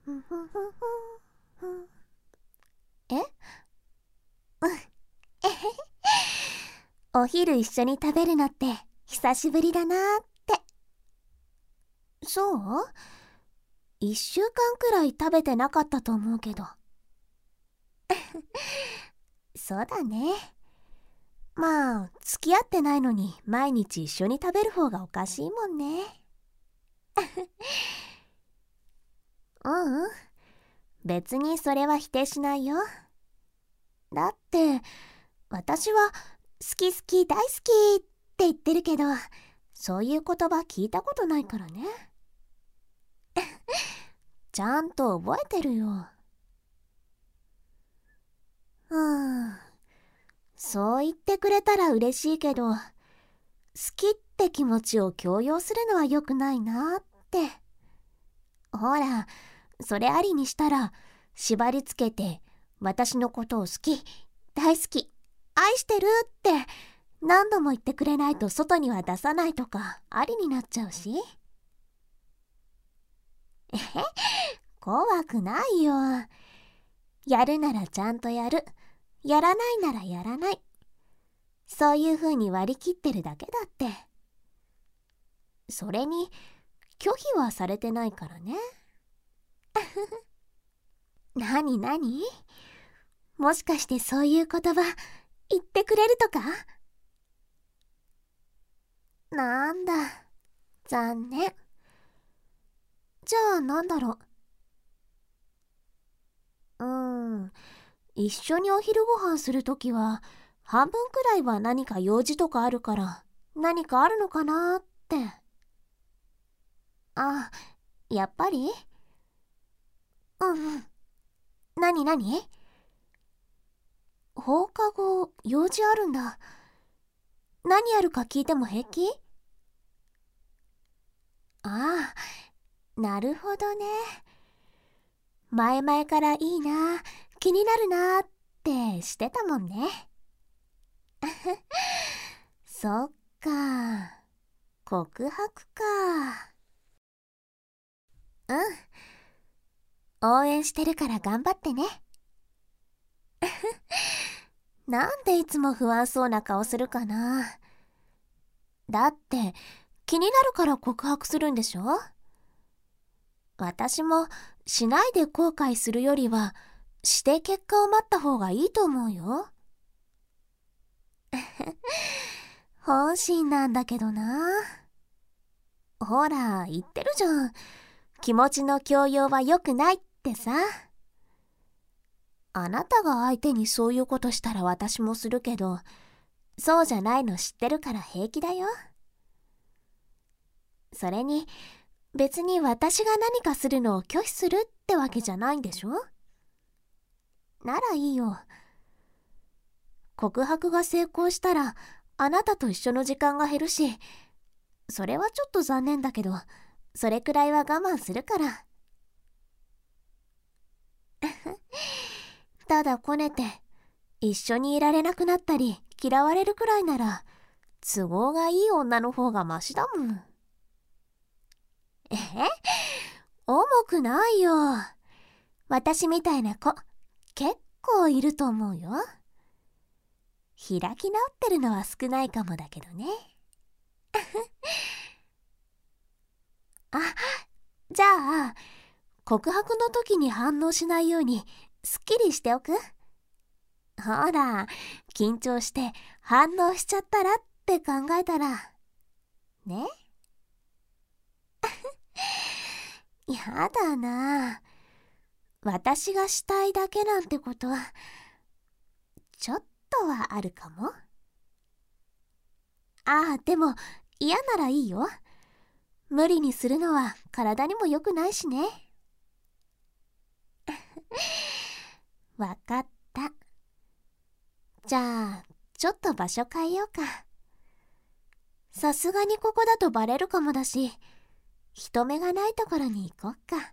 えお昼一緒に食べるのって久しぶりだなーって。そう？1週間くらい食べてなかったと思うけど。そうだね。まあ、付き合ってないのに毎日一緒に食べる方がおかしいもんね。ううん。別にそれは否定しないよ。だって、私は好き好き大好きって言ってるけど、そういう言葉聞いたことないからね。ちゃんと覚えてるよ。そう言ってくれたら嬉しいけど、好きって気持ちを強要するのは良くないなって。ほら、それありにしたら、縛りつけて、私のことを好き、大好き、愛してるって何度も言ってくれないと外には出さないとかありになっちゃうし。怖くないよ。やるならちゃんとやる。やらないならやらない。そういう風に割り切ってるだけだって。それに、拒否はされてないからね。なになに？もしかしてそういう言葉言ってくれるとか？なんだ、残念。じゃあなんだろう。一緒にお昼ご飯するときは、半分くらいは何か用事とかあるから、何かあるのかなって。あ、やっぱり？うん。なになに？放課後、用事あるんだ。何やるか聞いても平気？ああ、なるほどね。前々からいいな、気になるなってしてたもんね。そっか、告白か。うん、応援してるから頑張ってね。なんでいつも不安そうな顔するかな。だって気になるから告白するんでしょ？私もしないで後悔するよりはして結果を待った方がいいと思うよ。本心なんだけどな。ほら言ってるじゃん、気持ちの強要は良くないってさ。あなたが相手にそういうことしたら私もするけど、そうじゃないの知ってるから平気だよ。それに別に私が何かするのを拒否するってわけじゃないんでしょ？ならいいよ。告白が成功したらあなたと一緒の時間が減るし、それはちょっと残念だけど、それくらいは我慢するから。ただこねて一緒にいられなくなったり嫌われるくらいなら、都合がいい女の方がマシだもん。重くないよ。私みたいな子結構いると思うよ。開き直ってるのは少ないかもだけどね。あ、じゃあ告白の時に反応しないようにすっきりしておく？ほら、緊張して反応しちゃったらって考えたらね。やだな。私がしたいだけなんてことはちょっとはあるかも。ああ、でも嫌ならいいよ。無理にするのは体にも良くないしね。わかった。じゃあちょっと場所変えようか。さすがにここだとバレるかもだし、人目がないところに行こっか。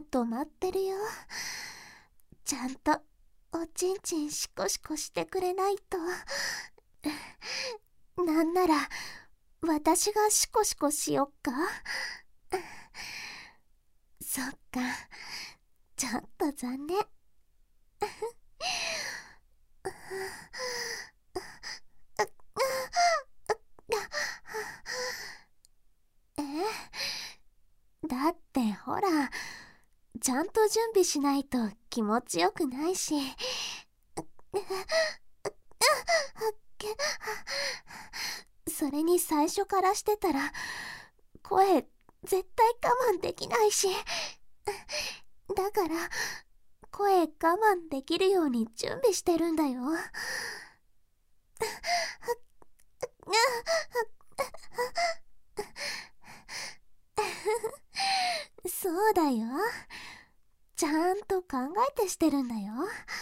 と待ってるよ。ちゃんとおちんちんシコシコしてくれないと。なんなら私がシコシコしよっか。そっか、ちょっと残念。だってほら、ちゃんと準備しないと気持ちよくないし。それに最初からしてたら声絶対我慢できないし。だから声我慢できるように準備してるんだよ。そうだよ。ちゃんと考えてしてるんだよ。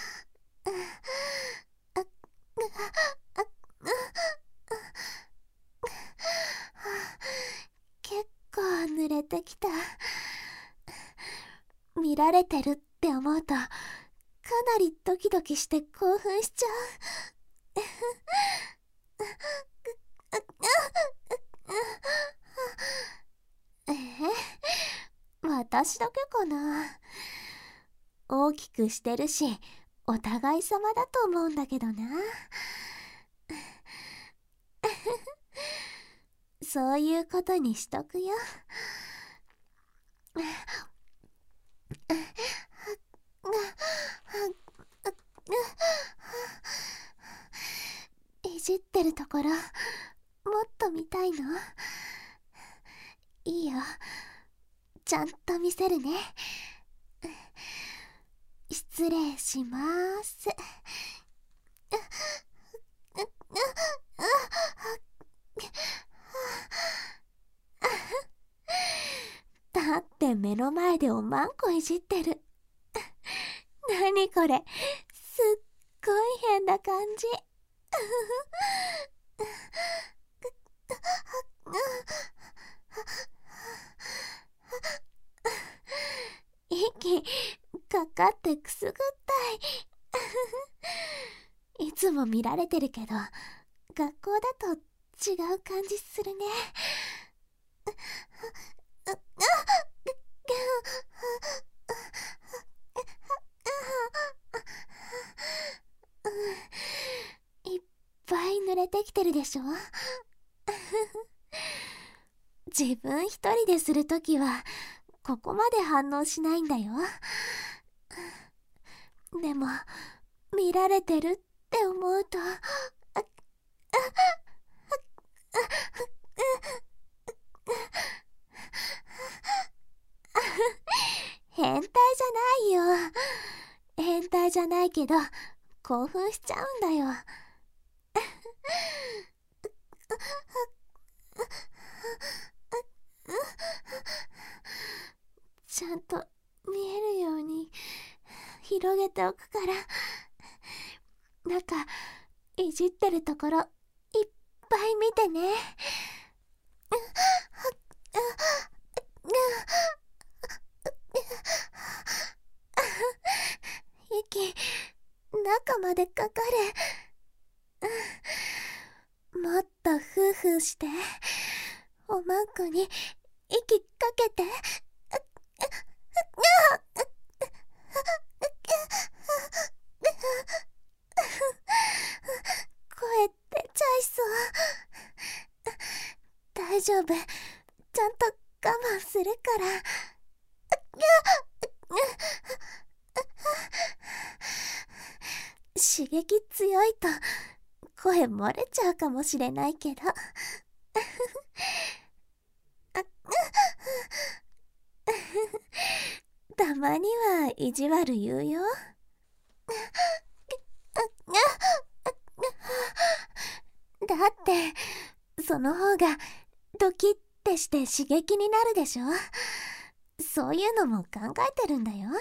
結構濡れてきた。見られてるって思うとかなりドキドキして興奮しちゃう。私だけかな。大きくしてるしお互い様だと思うんだけどな。そういうことにしとくよ。いじってるところもっと見たいの？いいよ、ちゃんと見せるね。失礼します。だって目の前でおまんこいじってる。なにこれ、すっごい変な感じ。息かかってくすぐったい。いつも見られてるけど学校だと違う感じするね。いっぱい濡れてきてるでしょ。自分一人でするときはここまで反応しないんだよ。でも見られてるって思うと変態じゃないよ。変態じゃないけど興奮しちゃうんだよ。ちゃんと見えるように広げておくから。なんかいじってるところいっぱい見てね。息中までかかる。もっとフーフーしておまんこに息かけて。声出ちゃいそう。大丈夫、ちゃんと我慢するから。刺激強いと声漏れちゃうかもしれないけど。たまには意地悪言うよ。だってその方がドキッてして刺激になるでしょ。そういうのも考えてるんだよ。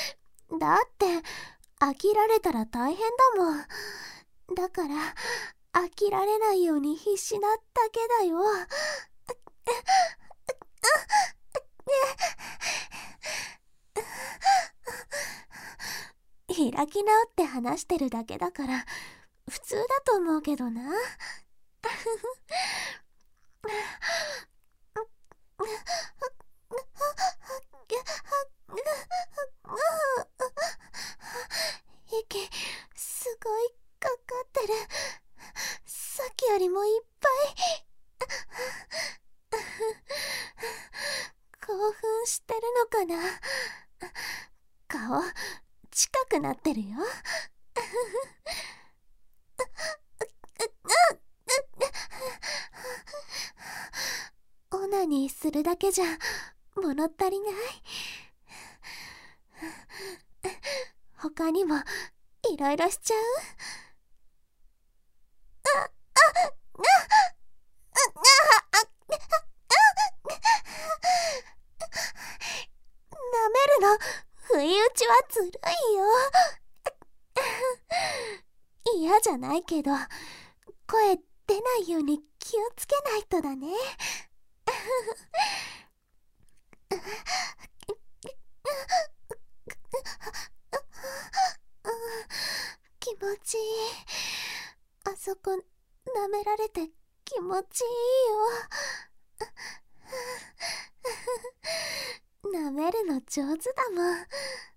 だって飽きられたら大変だもん。だから飽きられないように必死なだけだよ。開き直って話してるだけだから普通だと思うけどな。息すごいかかってる。さっきよりもいっぱい。興奮してるのかな。顔近くなってるよ。オナニーするだけじゃ物足りない。他にもいろいろしちゃう。舐めるの不意打ちはずるいよ。嫌じゃないけど声出ないように気をつけないとだね。気持ちいい。あそこ舐められて気持ちいいよ。舐めるの上手だもん。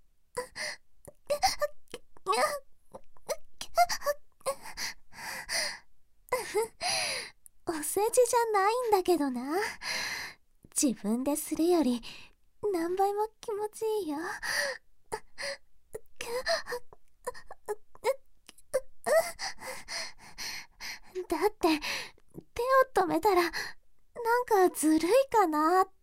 お世辞じゃないんだけどな。自分でするより何倍も気持ちいいよ。だって手を止めたらなんかずるいかなって。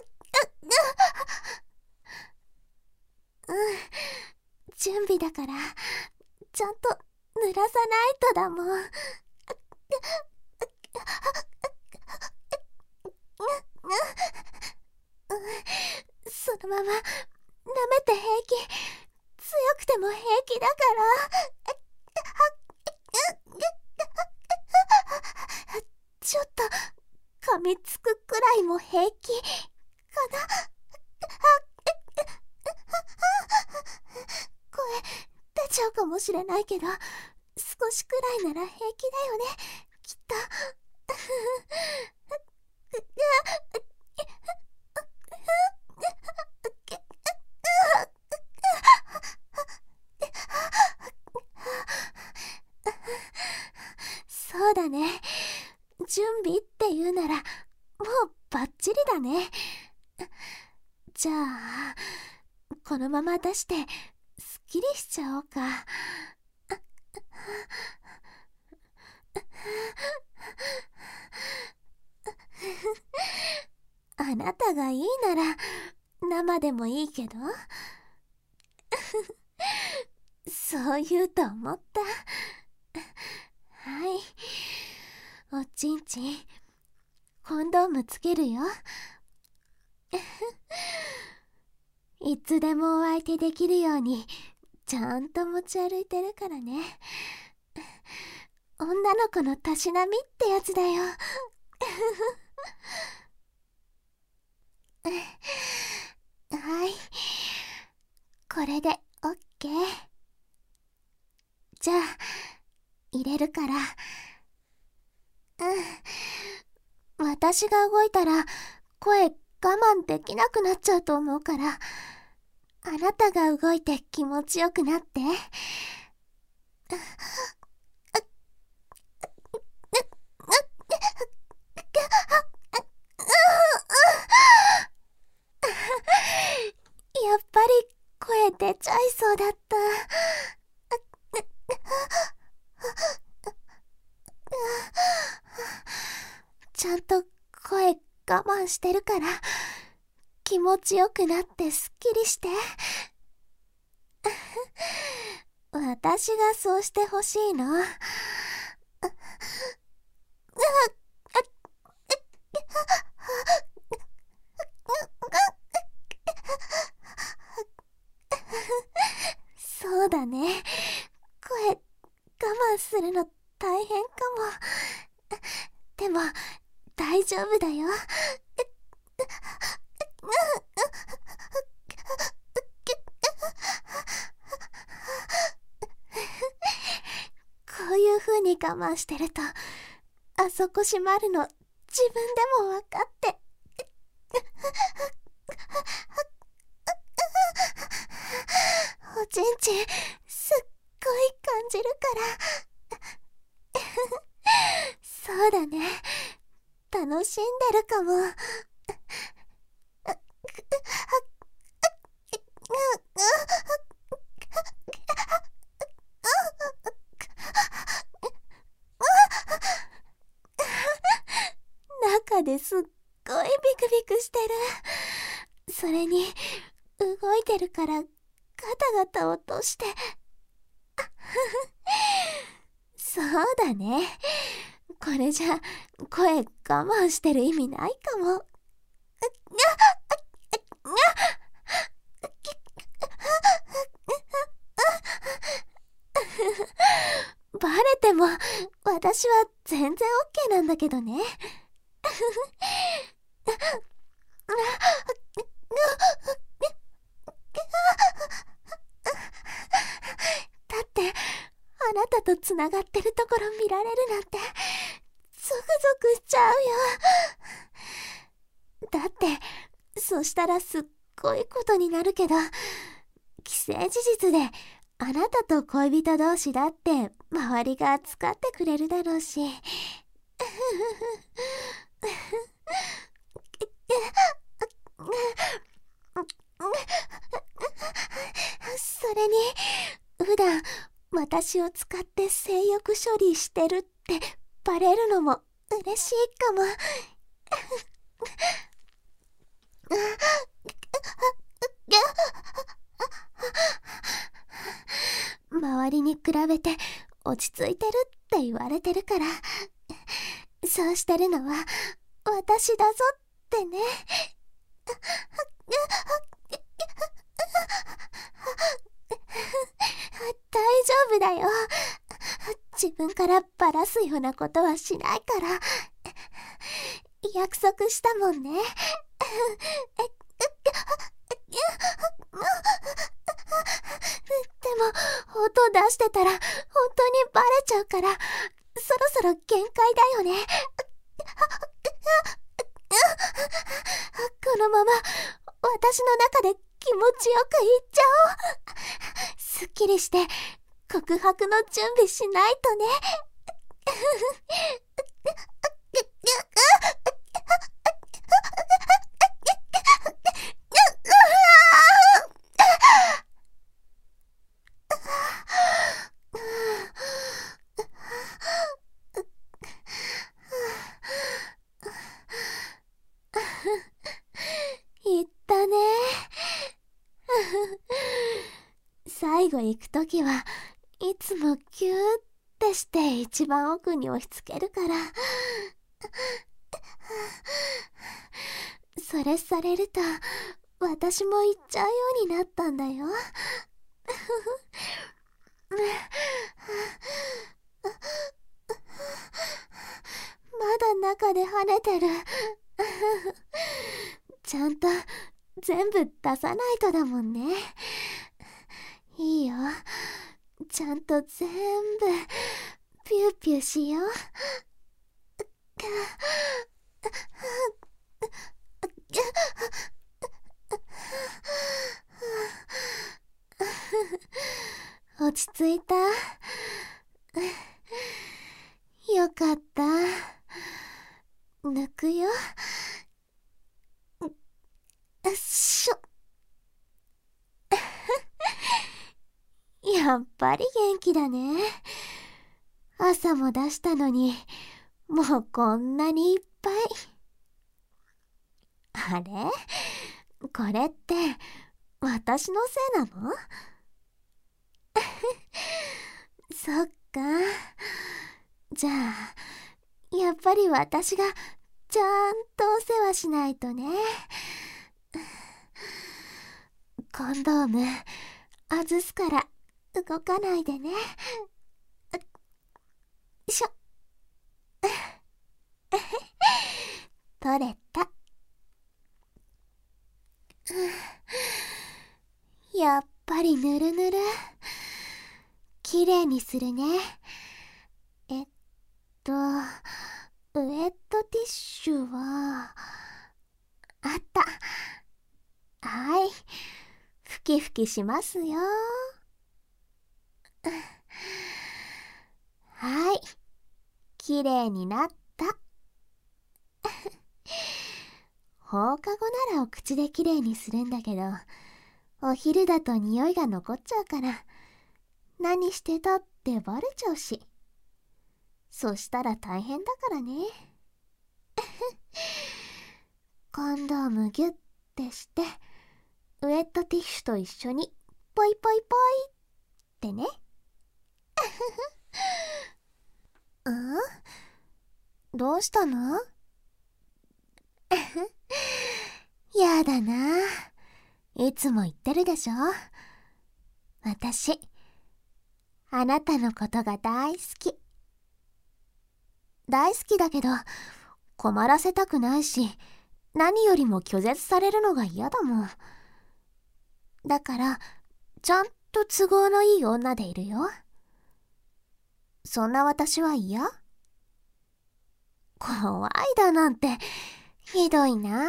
準備だからちゃんと濡らさないとだもん。そのまま舐めて平気。強くても平気だから。ちょっと噛みつくくらいも平気かな。声出ちゃうかもしれないけど少しくらいなら平気だよね、きっと。そうだね。準備って言うならもうバッチリだね。じゃあこのまま出してすっきりしちゃおうか。あなたがいいなら生でもいいけど。そう言うと思った。はい、おちんちんコンドームつけるよ。いつでもお相手できるようにちゃんと持ち歩いてるからね。女の子のたしなみってやつだよ。はい、これでオッケー。じゃあ入れるから。私が動いたら声我慢できなくなっちゃうと思うから、あなたが動いて気持ちよくなって。やっぱり声出ちゃいそうだった。ちゃんと声我慢してるから気持ちよくなってすっきりして。私がそうしてほしいの。そうだね。声我慢するの大変かも。でも大丈夫だよ。こういう風に我慢してると、あそこ閉まるの自分でも分かって。おちんちんすっごい感じるから。そうだね、楽しんでるかも。中ですっごいビクビクしてる。それに動いてるからガタガタ落として。そうだね、これじゃ声我慢してる意味ないかも。バレても私は全然 OK なんだけどね。だってあなたとつながってるところ見られるなんてゾクゾクしちゃうよ。だってそしたらすっごいことになるけど、既成事実であなたと恋人同士だって周りが使ってくれるだろうし。それに普段私を使って性欲処理してるってバレるのも嬉しいかも。周りに比べて落ち着いてるって言われてるから、そうしてるのは私だぞってね。大丈夫だよ、自分からバラすようなことはしないから。約束したもんね。でも音出してたら本当にバレちゃうから、そろそろ限界だよね。このまま私の中で気持ちよくいっちゃおう。すっきりして告白の準備しないとね。言ったね。最後行くときはいつもキューってして一番奥に押し付けるから。それされると私も行っちゃうようになったんだよ。まだ中で跳ねてる。ちゃんと全部出さないとだもんね。いいよ、ちゃんと全部ピューピューしよう。落ち着いた？よかった。抜くよ。やっぱり元気だね。朝も出したのにもうこんなにいっぱい。あれ？これって私のせいなの？そっか。じゃあやっぱり私がちゃんとお世話しないとね。コンドーム外すから動かないでね。 しょ。取れた。やっぱりぬるぬる。きれいにするね。ウェットティッシュは、あった。はい。ふきふきしますよ。はい。きれいになった。放課後ならお口できれいにするんだけど、お昼だと匂いが残っちゃうから、何してたってバレちゃうし。そしたら大変だからね。コンドームギュッてして、ウェットティッシュと一緒にポイポイポイってね。どうしたの？やだな。いつも言ってるでしょ。私、あなたのことが大好き。大好きだけど、困らせたくないし、何よりも拒絶されるのが嫌だもん。だから、ちゃんと都合のいい女でいるよ。そんな私は嫌？怖いだなんて、ひどいな。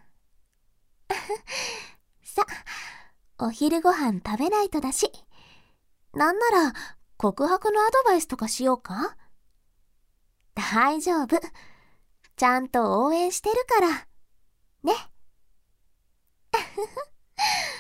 さ、お昼ご飯食べないとだし。なんなら、告白のアドバイスとかしようか？大丈夫。ちゃんと応援してるから。ね。